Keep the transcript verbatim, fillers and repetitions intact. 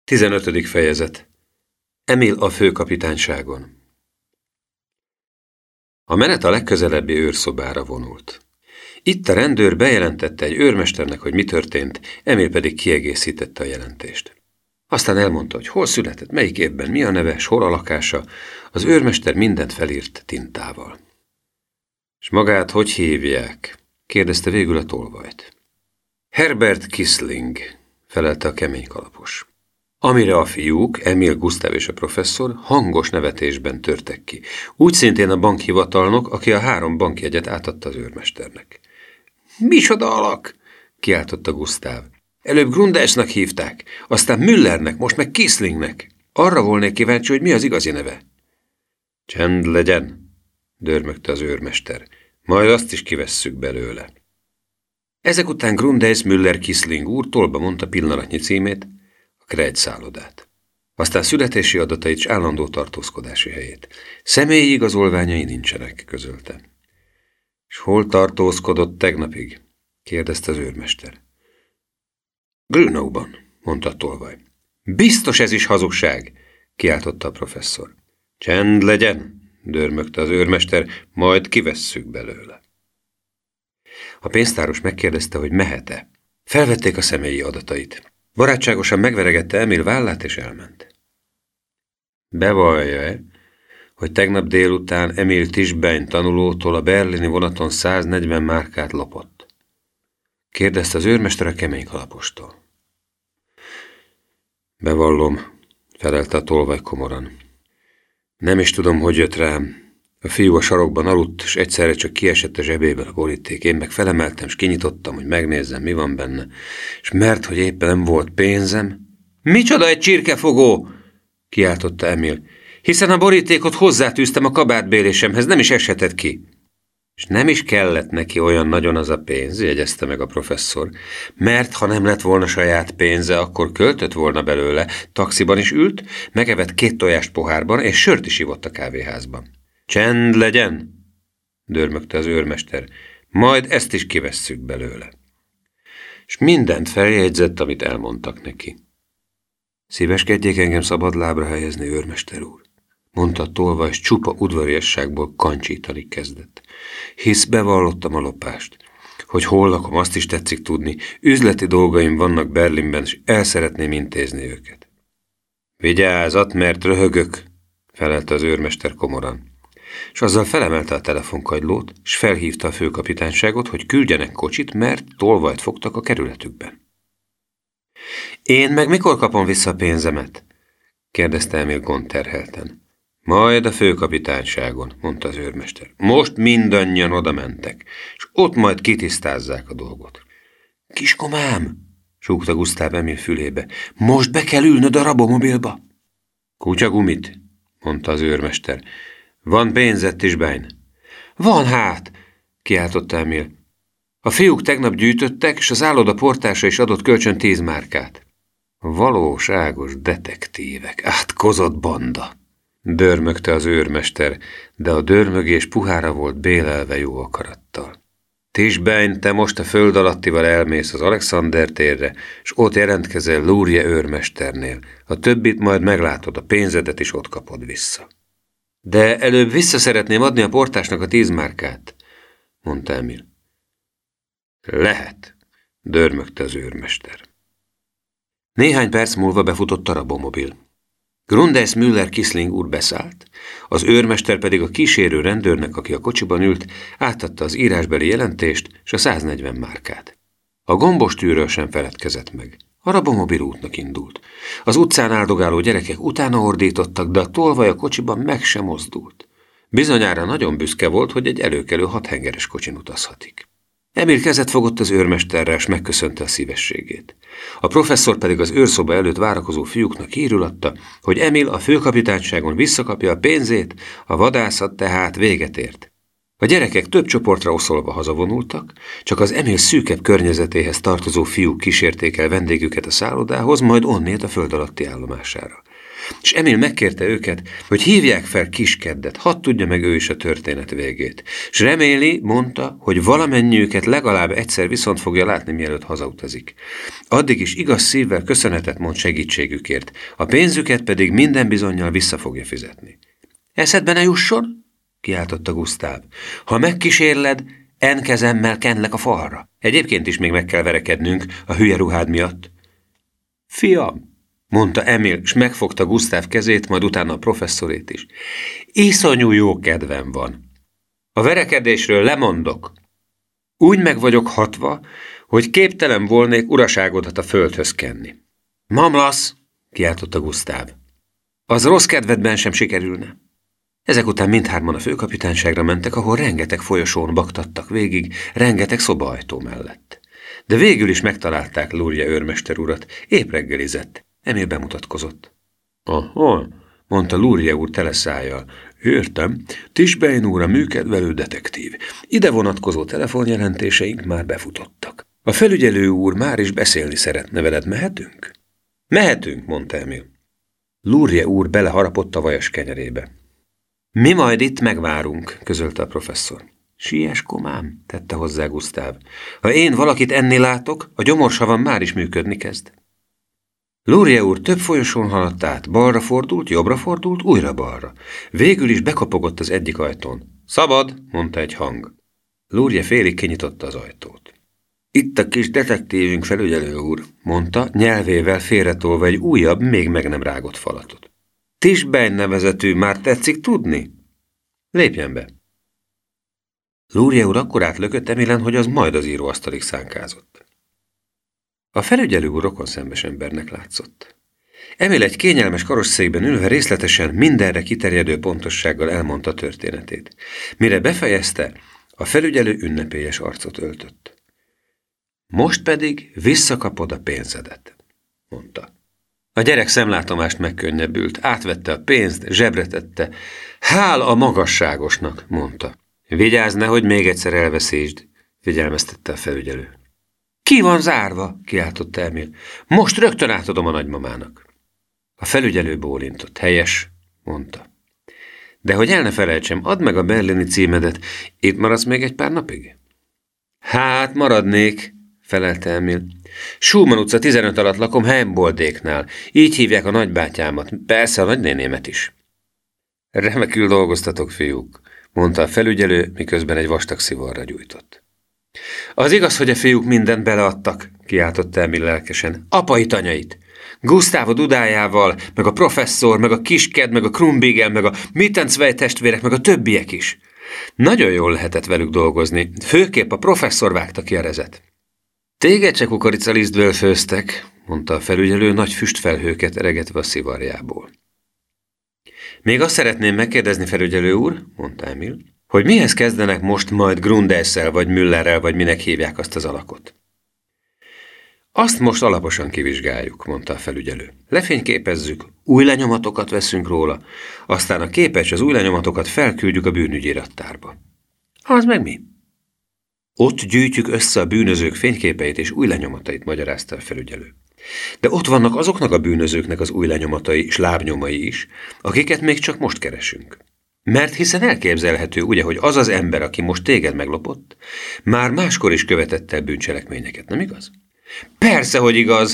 Tizenötödik fejezet. Emil a főkapitányságon. A menet a legközelebbi őrszobára vonult. Itt a rendőr bejelentette egy őrmesternek, hogy mi történt, Emil pedig kiegészítette a jelentést. Aztán elmondta, hogy hol született, melyik évben, mi a neve, s hol a lakása. Az őrmester mindent felírt tintával. És magát hogy hívják? Kérdezte végül a tolvajt. Herbert Kissling, felelte a kemény kalapos. Amire a fiúk, Emil, Gusztáv és a professzor hangos nevetésben törtek ki. Úgy szintén a bankhivatalnok, aki a három bankjegyet átadta az őrmesternek. Micsoda alak! Kiáltotta Gusztáv. Előbb Grundersnak hívták, aztán Müllernek, most meg Kisslingnek. Arra volnék kíváncsi, hogy mi az igazi neve. Csend legyen, dörmögte az őrmester. Majd azt is kivesszük belőle. Ezek után Grunders Müller Kissling úr tolba mondta pillanatnyi címét, a Kreid szállodát. Aztán születési adatait és állandó tartózkodási helyét. Személyi igazolványai nincsenek, közölte. És hol tartózkodott tegnapig? Kérdezte az őrmester. Grünauban, mondta a tolvaj. Biztos ez is hazugság, kiáltotta a professzor. Csend legyen, dörmögte az őrmester, majd kivesszük belőle. A pénztáros megkérdezte, hogy mehet-e. Felvették a személyi adatait. Barátságosan megveregette Emil vállát, és elment. Bevallja-e, hogy tegnap délután Emil Tischbein tanulótól a berlini vonaton száznegyven márkát lopott? Kérdezte az őrmester a kemény kalapostól. Bevallom, felelte a tolvaj komoran. Nem is tudom, hogy jött rám. A fiú a sarokban aludt, és egyszerre csak kiesett a zsebéből a boríték. Én meg felemeltem, és kinyitottam, hogy megnézzem, mi van benne. És mert, hogy éppen nem volt pénzem... Micsoda egy csirkefogó! Kiáltotta Emil. Hiszen a borítékot hozzátűztem a kabátbélésemhez, nem is eshetett ki. És nem is kellett neki olyan nagyon az a pénz, jegyezte meg a professzor, mert ha nem lett volna saját pénze, akkor költött volna belőle, taxiban is ült, megevett két tojást pohárban, és sört is ivott a kávéházban. Csend legyen, dörmögte az őrmester, majd ezt is kivesszük belőle. És mindent feljegyzett, amit elmondtak neki. Szíveskedjék engem szabadlábra helyezni, őrmester úr, mondta a tolvaj, és csupa udvariasságból kancsítani kezdett. Hisz bevallottam a lopást. Hogy hol lakom, azt is tetszik tudni. Üzleti dolgaim vannak Berlinben, és el szeretném intézni őket. Vigyázat, mert röhögök, felelte az őrmester komoran. És azzal felemelte a telefonkagylót, és felhívta a főkapitányságot, hogy küldjenek kocsit, mert tolvajt fogtak a kerületükben. Én meg mikor kapom vissza a pénzemet? Kérdezte Emil gondterhelten. Majd a főkapitányságon, mondta az őrmester. Most mindannyian oda mentek, és ott majd kitisztázzák a dolgot. Kiskomám, súgta Gusztáv Emil fülébe, most be kell ülnöd a rabomobilba. Kutyagumit, mondta az őrmester. Van pénzed, Tischbein? Van hát, kiáltotta Emil. A fiúk tegnap gyűjtöttek, és az álloda portása is adott kölcsön tíz márkát. Valóságos detektívek, átkozott banda, dörmögte az őrmester, de a dörmögés puhára volt bélelve jó akarattal. Tischbein, te most a föld alattival elmész az Alexander térre, és ott jelentkezel Lurie őrmesternél. A többit majd meglátod, a pénzedet is ott kapod vissza. De előbb vissza szeretném adni a portásnak a tíz márkát, mondta Emil. Lehet, dörmögte az őrmester. Néhány perc múlva befutott a rabomobil. Grunders Müller Kissling úr beszállt, az őrmester pedig a kísérő rendőrnek, aki a kocsiban ült, átadta az írásbeli jelentést és a száznegyven márkát. A gombos tűről sem feledkezett meg. A rabomobil útnak indult. Az utcán áldogáló gyerekek utána ordítottak, de a tolvaj a kocsiban meg sem mozdult. Bizonyára nagyon büszke volt, hogy egy előkelő hathengeres kocsin utazhatik. Emil kezet fogott az őrmesterrel, és megköszönte a szívességét. A professzor pedig az őrszoba előtt várakozó fiúknak hírül adta, hogy Emil a főkapitányságon visszakapja a pénzét, a vadászat tehát véget ért. A gyerekek több csoportra oszolva hazavonultak, csak az Emil szűkebb környezetéhez tartozó fiúk kísérték el vendégüket a szállodához, majd onnét a föld alatti állomására. és Emil megkérte őket, hogy hívják fel Kiskeddet, hadd tudja meg ő is a történet végét. És reméli, mondta, hogy valamennyiüket legalább egyszer viszont fogja látni, mielőtt hazautazik. Addig is igaz szívvel köszönetet mond segítségükért, a pénzüket pedig minden bizonnyal vissza fogja fizetni. Eszedbe ne jusson? Kiáltotta Gusztáv. Ha megkísérled, en kezemmel kenlek a falra. Egyébként is még meg kell verekednünk a hülye ruhád miatt. Fiam, mondta Emil, s megfogta Gusztáv kezét, majd utána a professzorét is. Iszonyú jó kedvem van. A verekedésről lemondok. Úgy meg vagyok hatva, hogy képtelen volnék uraságodat a földhöz kenni. Mamlasz, kiáltotta Gusztáv. Az rossz kedvedben sem sikerülne. Ezek után mindhárman a főkapitányságra mentek, ahol rengeteg folyosón baktattak végig, rengeteg szobaajtó mellett. De végül is megtalálták Luria őrmester urat, épp reggelizett. Emil bemutatkozott. Aha, mondta Luria úr tele szájjal. Értem, Tischbein úr a műkedvelő detektív. Ide vonatkozó telefonjelentéseink már befutottak. A felügyelő úr már is beszélni szeretne veled, mehetünk? Mehetünk, mondta Emil. Luria úr beleharapott a vajas kenyerébe. Mi majd itt megvárunk, közölte a professzor. Siess, komám, tette hozzá Gusztáv. Ha én valakit enni látok, a gyomorsavam már is működni kezd. Luria úr több folyosón haladt át, balra fordult, jobbra fordult, újra balra. Végül is bekapogott az egyik ajtón. Szabad, mondta egy hang. Luria félig kinyitotta az ajtót. Itt a kis detektívünk, felügyelő úr, mondta, nyelvével félretolva egy újabb, még meg nem rágott falatot. Tischbein nevezetű, már tetszik tudni? Lépjen be. Luria úr akkorát lökött Emilen, hogy az majd az íróasztalig szánkázott. A felügyelő úr rokonszembes embernek látszott. Emil egy kényelmes karosszékben ülve részletesen mindenre kiterjedő pontossággal elmondta a történetét. Mire befejezte, a felügyelő ünnepélyes arcot öltött. Most pedig visszakapod a pénzedet, mondta. A gyerek szemlátomást megkönnyebbült, átvette a pénzt, zsebre tette. Hál a magasságosnak, mondta. Vigyázz, nehogy még egyszer elveszítsd, figyelmeztette a felügyelő. Ki van zárva? Kiáltotta Emil. Most rögtön átadom a nagymamának. A felügyelő bólintott. Helyes, mondta. De hogy el ne felejtsem, add meg a berlini címedet, itt maradsz még egy pár napig? Hát, maradnék, felelte Emil. Schumann utca tizenöt alatt lakom Heimboldéknál. Így hívják a nagybátyámat, persze a nagynénémet is. Remekül dolgoztatok, fiúk, mondta a felügyelő, miközben egy vastag szivarra gyújtott. Az igaz, hogy a fiúk mindent beleadtak, kiáltotta Emil lelkesen. Apait, anyait! Gusztáv a dudájával, meg a professzor, meg a Kisked, meg a Krumbigel, meg a Mittenzwey testvérek, meg a többiek is. Nagyon jól lehetett velük dolgozni, főképp a professzor vágta ki a rezet. Téged se kukoricalisztből főztek, mondta a felügyelő nagy füstfelhőket eregetve a szivarjából. Még azt szeretném megkérdezni, felügyelő úr, mondta Emil, hogy mihez kezdenek most majd Grundessel vagy Müllerrel, vagy minek hívják azt az alakot. Azt most alaposan kivizsgáljuk, mondta a felügyelő. Lefényképezzük, új lenyomatokat veszünk róla, aztán a képes az új lenyomatokat felküldjük a bűnügyi raktárba. Az meg mi? Ott gyűjtjük össze a bűnözők fényképeit és új lenyomatait, magyarázta a felügyelő. De ott vannak azoknak a bűnözőknek az új lenyomatai és lábnyomai is, akiket még csak most keresünk. Mert hiszen elképzelhető, ugye, hogy az az ember, aki most téged meglopott, már máskor is követett el bűncselekményeket, nem igaz? Persze, hogy igaz,